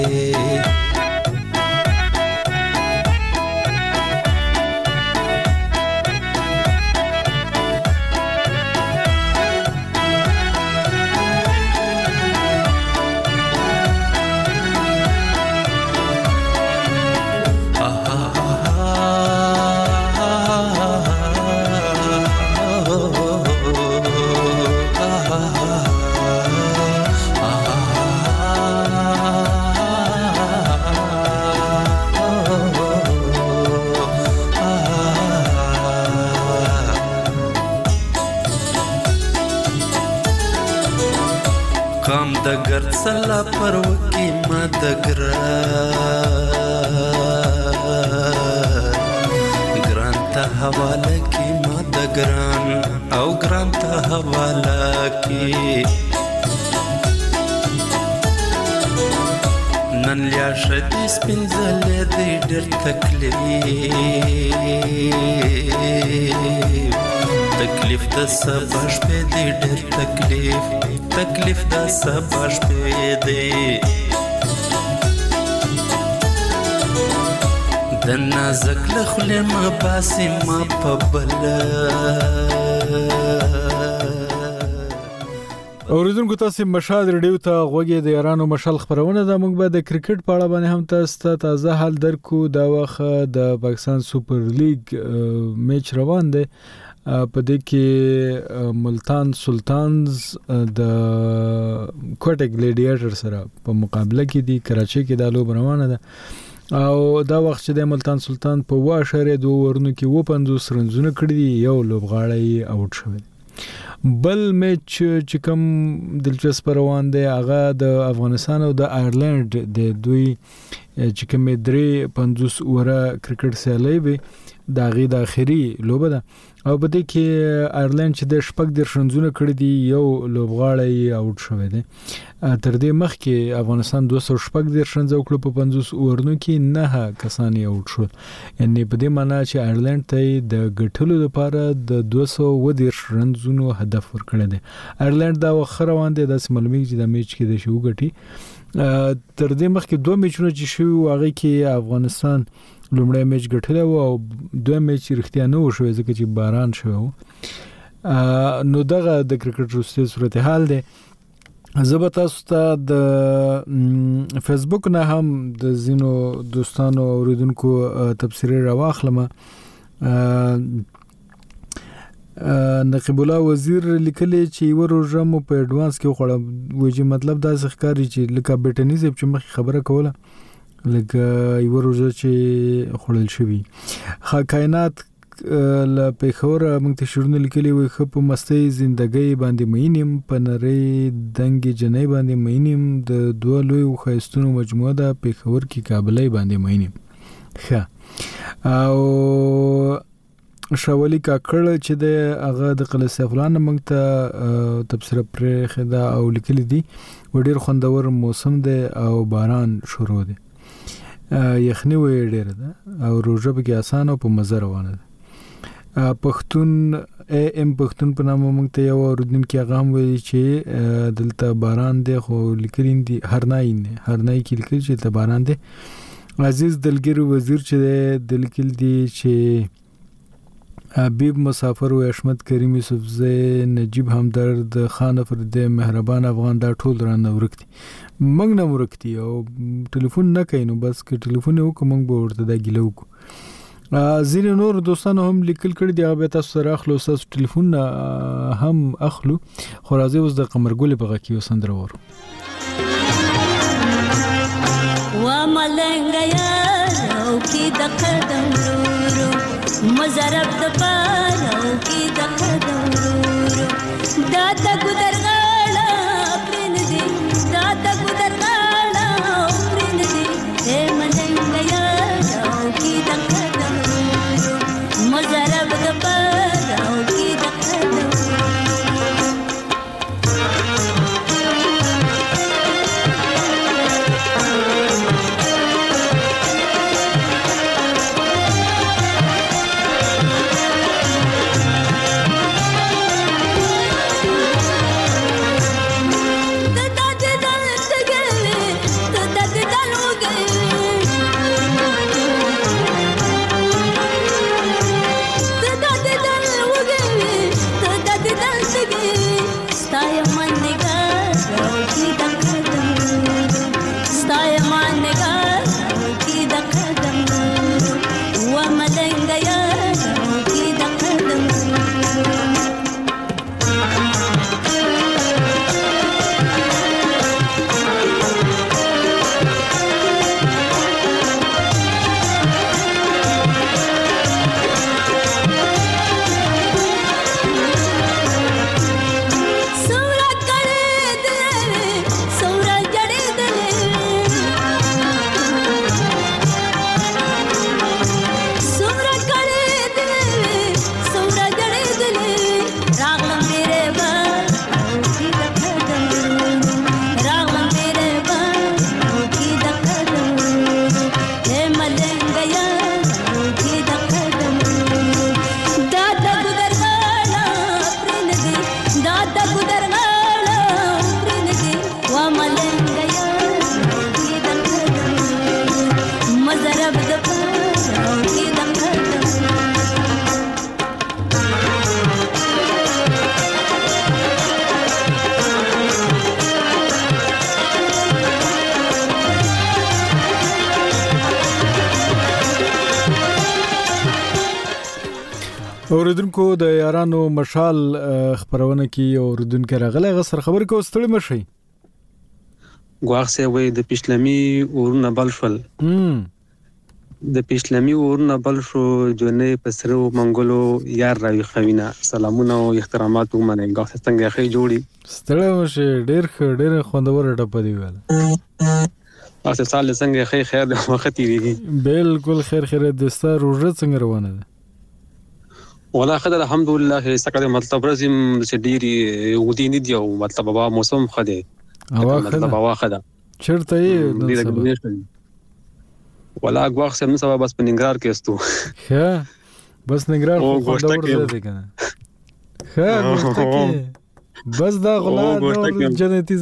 کام د ګرد سلا پر وکی ما د ګران ته حواله کی ما د ګران او ګران ته حواله کی نن لیا شدی سپینځل دی ډېر تکلیف تکلیف د سبا شپې دی ډېر تکلیف د سبا شپې دی د نازک له خولې ما باسي ما په بله اوریدونکو تاسو مشال ریډیو ته غوږی د یارانو مشال خبرونه ده. موږ به د کرکټ په اړه باندې هم تاسو ته تازه حال درکو. دا وخت د پاکستان سوپر لیګ میچ روان دی. په دې کې ملتان سلطانز د کوټه ګلیډیټر سره په مقابله کې دي. کراچي کې د لوب روانه ده او دا وخت چې د ملتان سلطان په 2.2 ورونو کې 50 رنزونه کړی دي. یو لوبغاړی اوټ شوی. بل میچ چې کوم دلچسپ روان دی هغه د افغانستان او د آیرلند د دوی چې کوم 350 اوره کرکټ سیالي وي د غي د اخري لوبه ده او په دې کې آیرلند چې د شپږ د رنزونه کړی دي یو لوبغاړی اوټ شوی دی. تر دې مخکې افغانستان 200 د رنز او کړ په 50 اورونو کې نه کسان اوټ شو. یعنی په دې معنی چې آیرلند ته د ګټلو لپاره د 200 رنزونو هدف ورکړی دی. آیرلند دا وخت روان دی د معلومي چې د میچ کې د شو ګټي. تر دې مخکې دوه میچونه چې شو هغه کې افغانستان لومړی میچ ګټلی او دوه میچ رښتیا نه وشوي ځکه چې باران شوی. نو دغه د کرکټ وروستی صورتحال دی. زه به تاسو ته د فیسبوک نه هم د ځینو دوستانو او اوریدونکو تبصرې راواخلم. نقیب الله وزیر لیکلی چې وروجه مو په اډوانس کې خوړه وږي مطلب دا ښکاري چې لکه بیټنیزم چې مخ خبره کوله لکه وروجه چې خوړل شوی. کائنات ل پیښور موږ ته شورونه لیکلي وي خو په مستی زندګۍ باندې مینم په نری دنګ جنې باندې مینم د دوه لوی خیستونو مجموعه ده پیښور کې کابلې باندې مینم. ښه او شاولی کاکړ چې د هغه د قلعه سیفلان موږ ته تبصره پرې خدا او لیکلي دي وړي خوندور موسم دی او باران شروع دی. یخنی وې ډېر ده او روزه به کې آسان او په مزه روانه ده. پښتون ام پښتون په نامه موږ ته یو اوریدونکو هغه هم ویلي چې دلته باران دی خو لیکلین دي هرنای کې لیکل چې دلته باران دی. عزیز دلګر وزیر چې د لیکل دي چې حبیب مسافر و اشمت کریم یوسفزی نجیب همدرد خان فرد مهربان افغان دا ټول رانه ورکتي موږ نه ورکتي او ټلیفون نه کینو بس که ټلیفون وکړو موږ به ورته دا ګیله وکړو. ځینې نور دوستانو هم لیکل کړي دي هغه به تاسو سره اخلو تاسو ټلیفون هم اخلو خو راځي اوس د قمرګل په غږ کې وسندره ورو و ملنګ یارو کې د قدم ورو مزرب د پالو کې د قدم ورو دا د ګدر غاړه پرن دي دا د ګدر غاړه پرن دي اے ملنګ یارو کې د قدم ورو مزرب د پالو کې د قدم اوریدونکو د یارانو مشال خبرونه کې اوریدونکو راغله غسر خبر کو ستړي مشي غواخ سه وې د پښلمي ورونه بلفل د پښلمي ورونه بلفو جنې پسرو منګلو یار راوي خوینه سلامونه او احترامات ومنه غواخ څنګه خې جوړي ستړي مشي ډېر خوندور ټپ دی ویل تاسو سال څنګه خې خیر د وخت دی بالکل خیر د ستاره روزه څنګه روانه ده ولا خدای الحمدلله سکه مطلب رزم چې ډيري ودی نه دی او مطلب هوا موسم خده مطلب هوا خده چرته یې ولا غواخ سم سبا بس پنګرار کې استو ها بس نګرار خو دا ورته دی کنه ها ګوشته کې بس دا غلا جنتی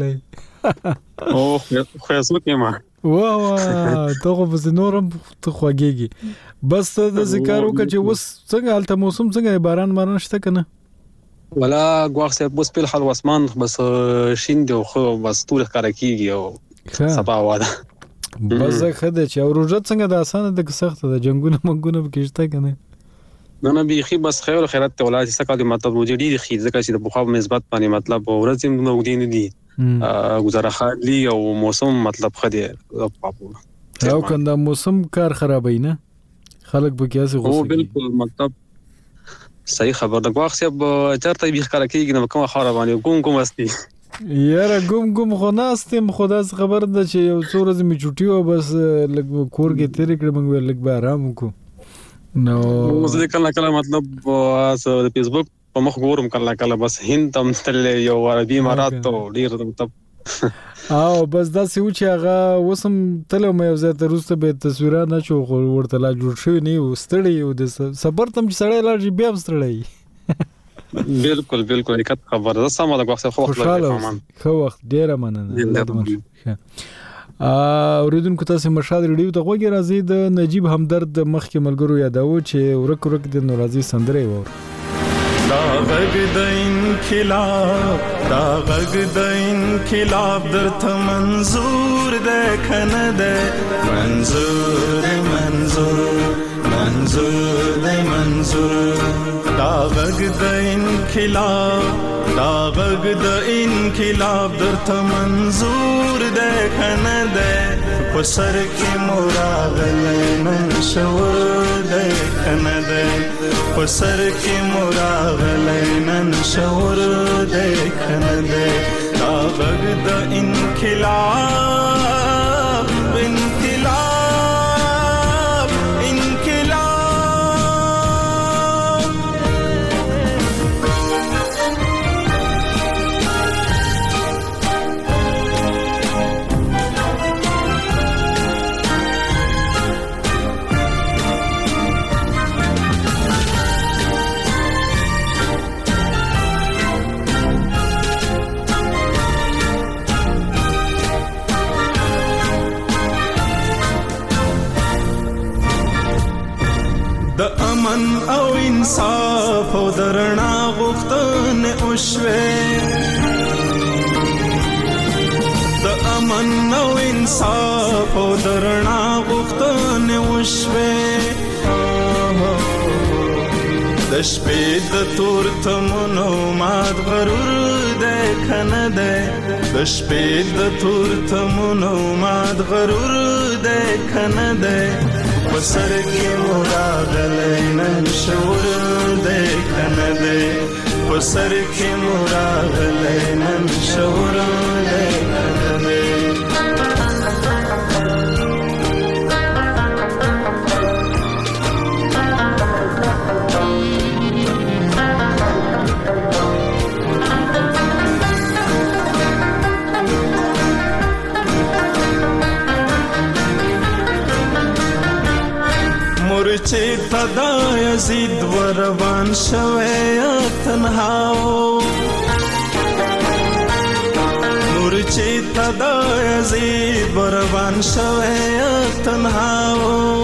زلتلې او خو اسمه ما واه ته بس نورم ته خوګيږي بس د ذکر وکړه چې وس څنګه حالت موسم څنګه باران شته کنه ولا غواخ سه بس په حال واسمان بس شین دی خو بس ټول ښکارا کیږي او سبا واده بس خدای چې اوروجه څنګه د اسانه د سخت د جنگونه منګونه کېشته کنه نه بيخي بس خیر او خیرات ته ولای چې سکه مطلب وجدي خې ځکه چې د بخاب نسبت باندې مطلب ورځم نو ودی نه دي گزاره خالی او موسم مطلب خدي او کنده موسم کار خرابای نه خلک به کیسه غوسه او بالکل مطلب صحیح خبر د غواخ سب چرته به ښکارا کیږي نو کومه خبره باندې کوم استی یاره ګم خو ناستم خدا خبر ده چې یو څو ورځې می چټي و بس لګ کور کې تیر کړم موږ لګ به آرام وکړو نو زه کله مطلب د فیسبوک په مخ ګورم کله بس هند تم تل یو عربي امارات ته ډیر مطلب او بس دا سی چې هغه وسم تل مې زیات روسته به تصویرونه نه چو ورته لا جوړ شوی نه وستړی او د صبر تم چې سړی لاږي بیا وستړی بالکل یک خبر ده سم د وخت خو وخت ډیره مننه اوریدونکو تاسو مشال ریډیو ته غوږی راځي د نجیب همدرد مخکې ملګرو یادو چې ورک د نورازي سندره وور دا غږ د انقلاب درته منظور ده کنه ده منظور دا غږ د انقلاب درته منظور ده کنه ده په سر کې مراغله نن شور ده کنه ده په سر کې مراغله نن شور ده کنه ده دا غږ د انقلاب د امن او انصاف او درنا غوښتنې وشوې د امن او انصاف او درنا غوښتنې وشوې د شپې د تور تمنو مات غرور ده کنه ده د شپې د تور تمنو مات غرور ده کنه ده وسر کې مراغله نن شور ده کنه ده وسر کې مراغله نن شور ده کنه ده چې تدا یزید وروان شوه تنهاو نور چې تدا یزید وروان شوه تنهاو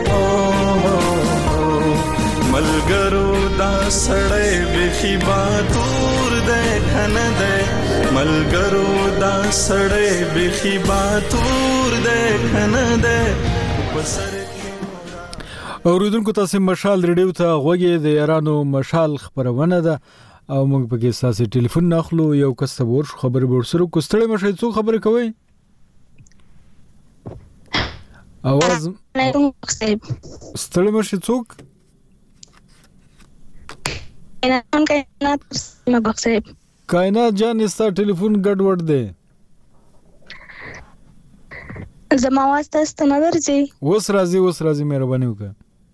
ملګرو دا سړی بخي باتور ده کنه ده ملګرو دا سړی بخي باتور ده کنه ده اوریدونکو تاسو مشال ریډیو ته غوږی د یارانو مشال خبرونه ده او موږ پکې تاسو ټلیفون ناخلو یو کس ته ور خبرې ورسره کوستړې مشه څو خبرې کوي اواز ستړې مشه څوک کائنات جان استا ټلیفون ګډ وډ دی زما आवाज تاسو ته نه درځي اوس راځي مهرباني وکړه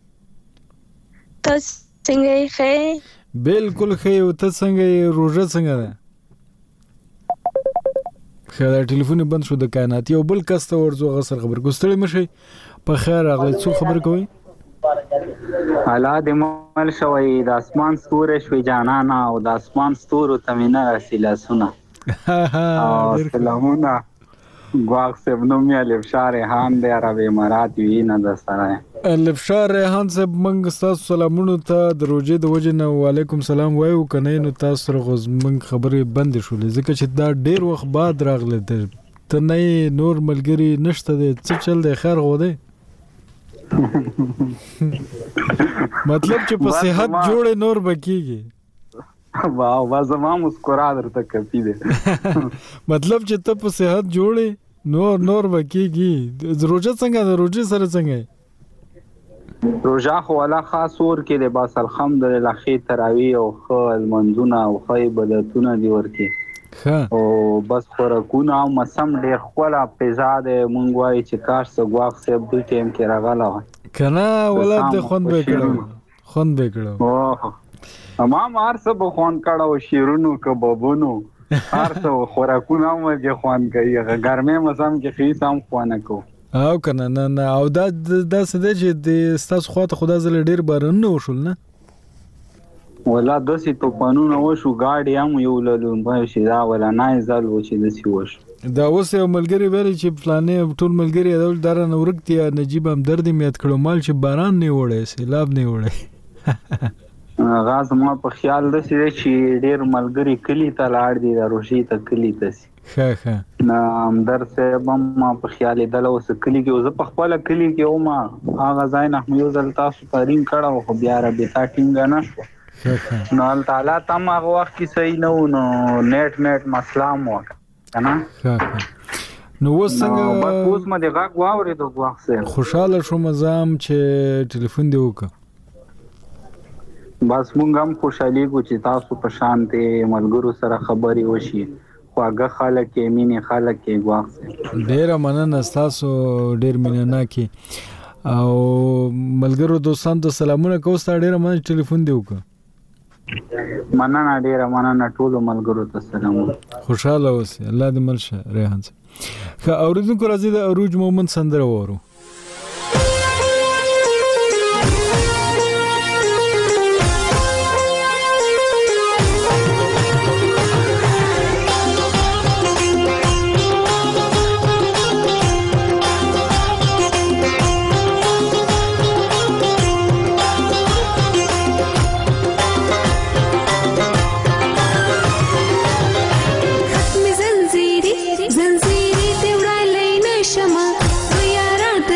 تاسو څنګه یې بالکل ښه یو ته څنګه یې روزه څنګه ده خیر ټلیفون بند شو د کائنات یو بل کس ته ورځو غسر خبر کوستړې مشه په خیر اغلی څو خبر کوي الا د مل شوی د اسمان ستوره شوی جانانا او د اسمان ستورو تمنه رسیلا سنا سلامونه غواخ سبنوم یا لفشار ریحان د عرب امارات وی نه د سره لفشار ریحان صاحب منګ تاسو سلامونه ته د روزه د وجه نه وعلیکم سلام وایو کنه نو تاسو غوز منګ خبرې بند شولې ځکه چې دا ډیر وخت بعد راغله ته نه نور ملګری نشته د څه چل د خیر غو دی مطلب چې په صحت جوړ نور بکیږي واو وازما مسکرا درته کپی دي مطلب چې ته په صحت جوړې نور بکیږي روزه څنګه ده روزه سره څنګه روزه خو ولا خاص ور کې د باس الحمدلله خې تراوی او خل منځونه او خې بدتونه دی ورکی او بس خورکونه او مسم ډېر خولا پیزاد مونږ وای چې کاش سګواخ سب د ټیم کې راغلا کنه ولادت خوند وکړو ما مار څه بخون کړه شیرونو کبابونو هر څه خوراکونه مې خوان کوي ګرمه مسم کې خې سم خوانه کو او کنه نه او دا سده چې د استاس خواته خدا زل ډیر بارنه وشول نه ولا دسي تو قانون او شو گاډي هم یو لولم په شي دا ولا نه زال و چې دسي وش دا اوس یو ملګری ویل چې پلانې ټول ملګری دول درنه ورکتی نجیب هم درد میات کړو مال چې باران نه وړي سیلاب نه وړي غاز ما په خیال دسي چې ډیر ملګری کلی ته لاړ دي روشي ته کلی ته ښه نام در سه ما په خیال دل اوس کلی کې اوس په خپل کلی کې او ما هغه ځای نه یو ځل تاسو تارین کړه خو بیا را به تا ټینګ نه شو نو تعالی تم هغه وخت کې صحیح نو نیټ مسله مو کنه نو وسنګ بس اوس ما دغه غواړې دوه وخت خوشاله شوم زم چې ټلیفون دی وک بس مونږ هم خوشالي کو چې تاسو په شانته ملګرو سره خبري وشي خواږه خلک کې مینه خلک کې غواخ ډیر مننه تاسو ډیر مننه کې او ملګرو دوستانو ته سلامونه کوستا ډیر مننه ټلیفون دی وک مننه ډیر مننه ټول ملګرو ته سلامونه خوشاله اوسئ الله دې ملشه ریحان خو اوریدونکو راځي د اروج مومن سندره وورو زنجیری ته وړای لای نشم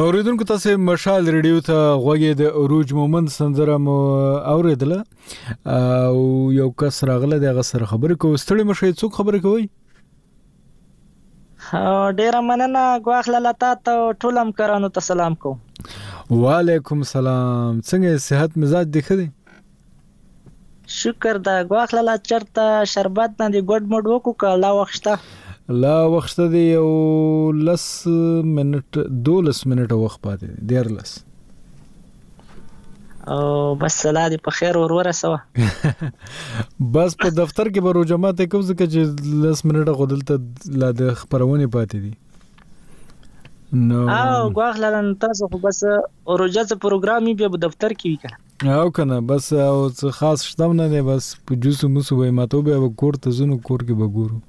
اوریدونکو تاسو مشال ریډیو ته غوږی د عروج مومند سندره مو اوریدله او یو کس راغله دغه سره خبرې کوي. ستړي مشه څوک خبرې کوي؟ ډیره مننه غواخله لتا ته ټولم کرانو ته سلام کوم. وعلیکم سلام. څنګه صحت مزاج دی خدي؟ شکر دا غواخله لا چرته شربت نه دی ګډ مډ وکړو کله وخته لا وخت دی یو 10 منټ 12 منټه وخت پاتې دی 13 او بس سلام په خیر اور ورسوه. بس په دفتر کې به روجمات کوم ځکه چې 10 منټه غدلته لا د خبرونه پاتې دي نو او غواخله تاسو خو بس روجه پروګرامي به دفتر کې وکړه او کنه بس او خاص شتم نه دی بس په جوسو مسو به ماتو به کور ته زونو کور کې به ګورو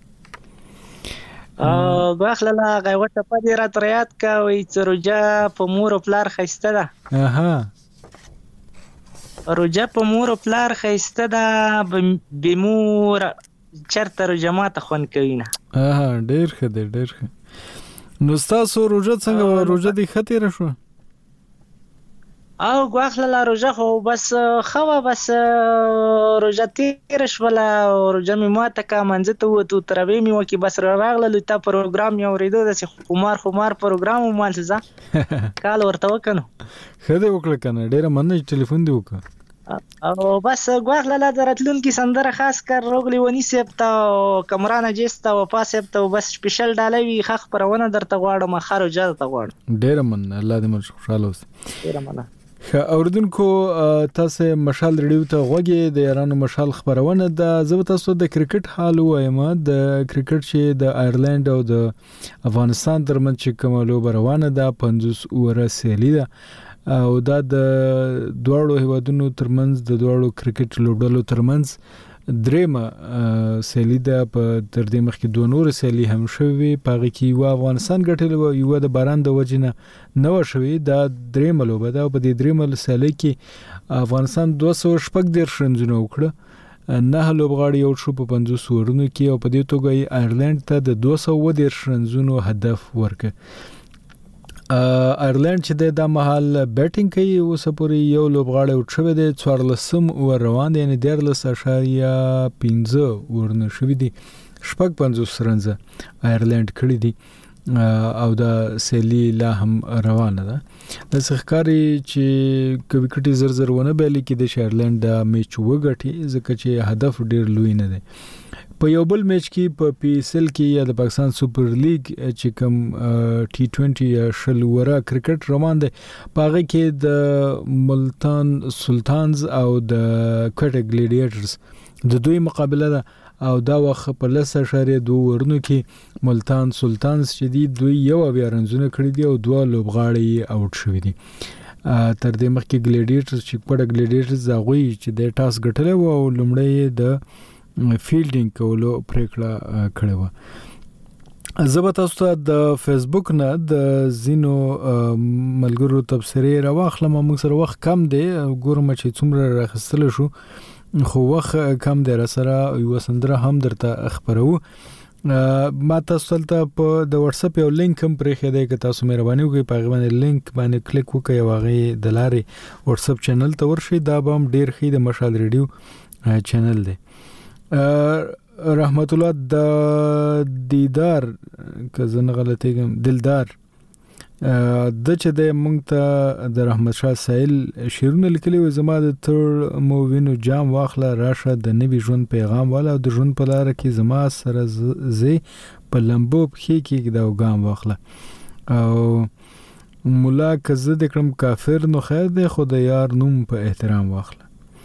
غواخله لا غوټه په دې رات ریات کا وي چې روجه په مور او پلار خسته ده. روجه په مور او پلار خسته ده به مور چرته روجه ماته خون کوي نه. ډیر ښه دی ډیر ښه. نو تاسو روجه څنګه روجه دی خطر شو؟ او غواخله لا روجه خو بس خو بس روجه تیر شولا روجه می ماته کا منځ ته وته تربی می وکي بس راغله لته پروګرام یو ریدو د خمار پروګرام مال ځه کال ورته وکنو خدای وکړه کنه ډیره مننه ټلیفون دی وکړه او بس غواخله لا درتلون کی سندره خاص کر روغلی ونی سپتا کمرانه جستا و پاسپتا بس سپیشل ډالوي خخ پرونه درته غواړم خارو جاده ته غواړم. ډیره مننه الله دې مر خوشاله اوسه. ډیره مننه. اوردونکو تاسو مشال ریډیو ته غوږی د یارانو مشال خبرونه د زه تاسو د کرکټ حال وایم د کرکټ چې د آیرلند او د افغانستان ترمنځ چې کوم لوب روانه ده 50 اوره سیالي ده او دا د دوړو هیوادونو ترمنځ د دوړو کرکټ لوبډلو ترمنځ درېمه سیالي ده. په تر دې مخکې دوه نور سیالي هم شوي پاغه کې یو افغانستان ګټل یو د باران د وجنه نو شوي دا درېمه لوبه ده. په دې درېمه سیالي کې افغانستان 214 رنونه وکړه 9 لوبغاړي یو شو په 50 ورونو کې او په دې توګه آیرلند ته د 210 رنونو هدف ورکړ. آیرلند چې د محل بیټینګ کوي اوس پورې یو لوبغاړی او شوی دی 14 ور روان دی یعنی 13.15 ورنه شوی دی 50 رنزه آیرلند کړی دی او دا سیلی لا هم روانه ده. د ښکاری چې کویکټي زر ونه بیل کې د شایرلند د میچ وګټي ځکه چې هدف ډیر لوی نه دی. په یو بل میچ کې په پی ایس ال کې یا د پاکستان سپر لیګ چې کوم ټي 20 یا شلوره کرکټ روان دی پاغه کې د ملتان سلطانز او د کوټه ګلیډیټرز د دوی مقابله ده او دا وخت په 10.2 ورنو کې ملتان سلطانز چې دی دوی یو بیا رنزونه کړی دی او دوه لوبغاړي اوټ شوی دي. تر دې مخکې ګلیډیټرز چې کوټه ګلیډیټرز هغه چې د ټاس ګټل او لومړی د فیلډینګ کولو پریکړه کړې و. زه به تاسو ته د فیسبوک نه د زینو ملګرو تبصرې راوخلم موږ سره وخت کم دی ګورم چې څومره راخستل شو خو وخت کم دی را سره یو سندره هم درته خبرو. ما تاسو ته په د واتس اپ یو لینک هم پرې خېده چې تاسو مهرباني وکړئ په غوښنه لینک باندې کلیک وکړئ او هغه د لارې واتس اپ چینل ته ورشي دا به هم ډیر ښه د مشال ریډیو چینل دی. رحمت الله د دیدار که زه نه غلطی کوم دلدار د چې د مونږ ته د رحمت شاه سایل شیرونه لیکلي و زما د تر مو وینو جام واخله راشه د نوي ژوند پیغام والا د ژوند په لار کې زما سره زی په لمبو پخې کې دا ګام واخله او مولا که زه د کړم کافر نو خیر دی خو د یار نوم په احترام واخله.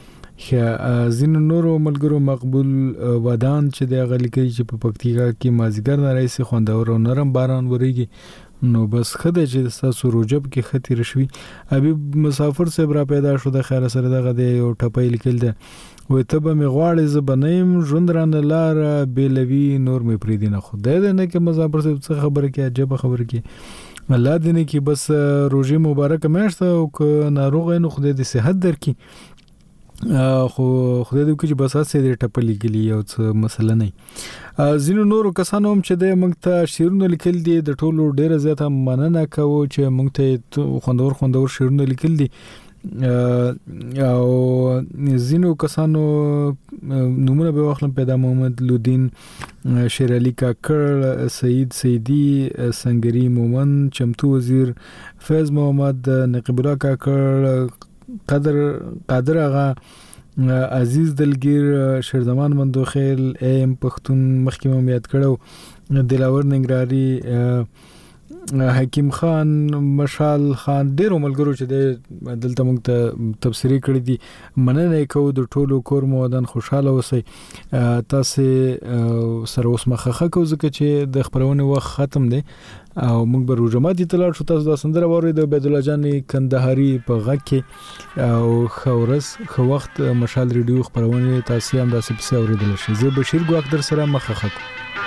زین نورو ملګرو مقبول ودان چې د غلي کوي چې په پکتیکا کې مازیګر نه راځي خوندور او نرم باران وريږي نو بس خدای چې تاسو روجب کې خطر شوي حبيب مسافر صاحب را پیدا شو د خیر سره دغه دی او ټپای لیکل ده وې ته به می غواړې ز بنیم ژوند رانه لار بیلوي نور می پری دي نه خدای دې نه کې مسافر صاحب څه خبره کې عجب خبره کې الله دې نه کې بس روزي مبارک مېشته او ک ناروغ نو خدای دې صحت درکې خو خدای دې وکړي چې بس هڅه دې ټپلې کلی یو څه مسله نه. ځینو نورو کسانو هم چې د موږ ته شعرونه لیکل دي د ټولو ډیره زیاته مننه کوو چې موږ ته خوندور شعرونه لیکل دي او ځینو کسانو نومونه به واخلم پیدا محمد لودین، شیر علي کاکړ، سعید سیدی، سنگری مومن، چمتو وزیر، فیض محمد، نقیب الله کاکړ، قادر آغا، عزیز دلگیر، شیرزمان مندوخیل، ایم پختون مخکې مو یاد کړو، دلاور ننګرهاري، حکیم خان، مشال خان، ډیرو ملګرو چې د دلته موږ ته تبصری کړی دي مننه کوو. د ټولو کور مو ودان خوشاله اوسئ. تاسو سره اوس مخه کوو ځکه چې د خبرونه وخت ختم دی او موږ به روجمات اطلاع شو. تاسو د سندره ووري د عبد الله جان کندهاري په غږ کې او خورس خو وخت مشال ریډیو خبرونه تاسو هم داسې په اوریدل شي. زه بشیر ګواک در سره مخه کوم.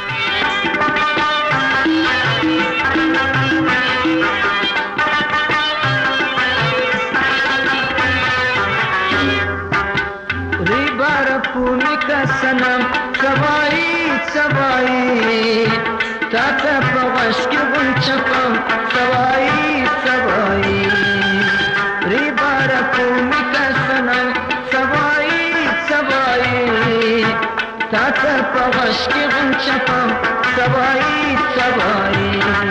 سنم سوایی سوایی تاتا پغش کی غنچپم سوایی سوایی ری بارا کومی کا سنم سوایی سوایی تاتا پغش کی غنچپم سوایی سوایی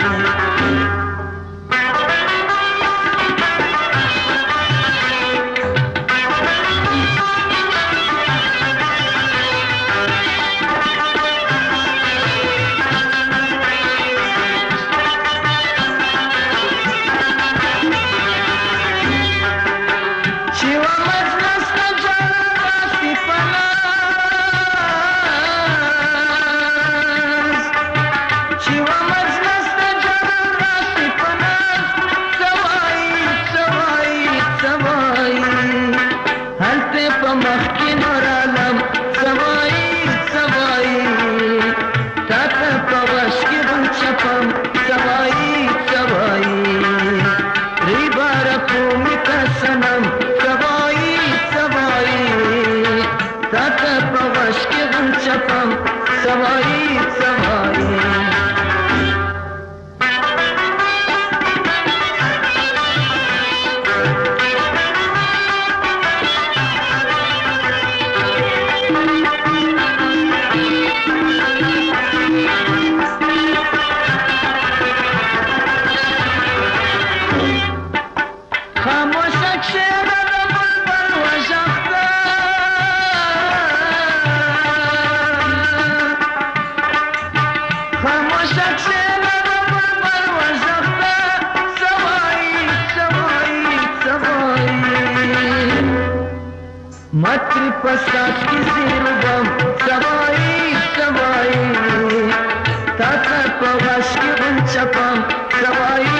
ماتری پساس کی زیربم سوایی سوایی تاتا پواش کی غنچپم سوایی